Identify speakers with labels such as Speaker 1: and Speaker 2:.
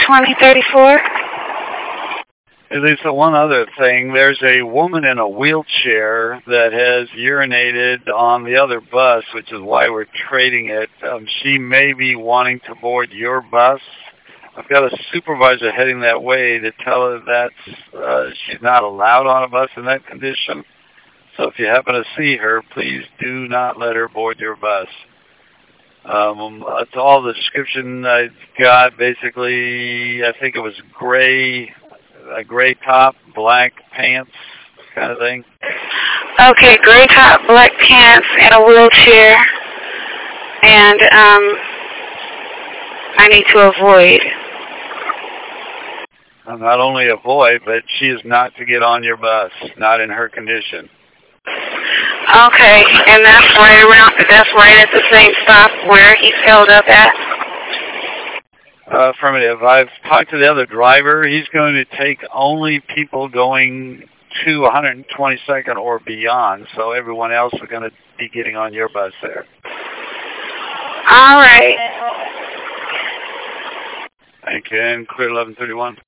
Speaker 1: 2034.
Speaker 2: Hey, Lisa, one other thing. There's a woman in a wheelchair that has urinated on the other bus, which is why we're trading it. She may be wanting to board your bus. I've got a supervisor heading that way to tell her that she's not allowed on a bus in that condition. So if you happen to see her, please do not let her board your bus. That's all the description I got. Basically, I think it was a gray top, black pants kind of thing.
Speaker 1: Okay, gray top, black pants, and a wheelchair. And I need to avoid.
Speaker 2: Not only avoid, but she is not to get on your bus, not in her condition.
Speaker 1: Okay, and that's right at the same stop where he's held up at?
Speaker 2: Affirmative. I've talked to the other driver. He's going to take only people going to 122nd or beyond, so everyone else is going to be getting on your bus there.
Speaker 1: All right.
Speaker 2: Thank you, and clear 1131.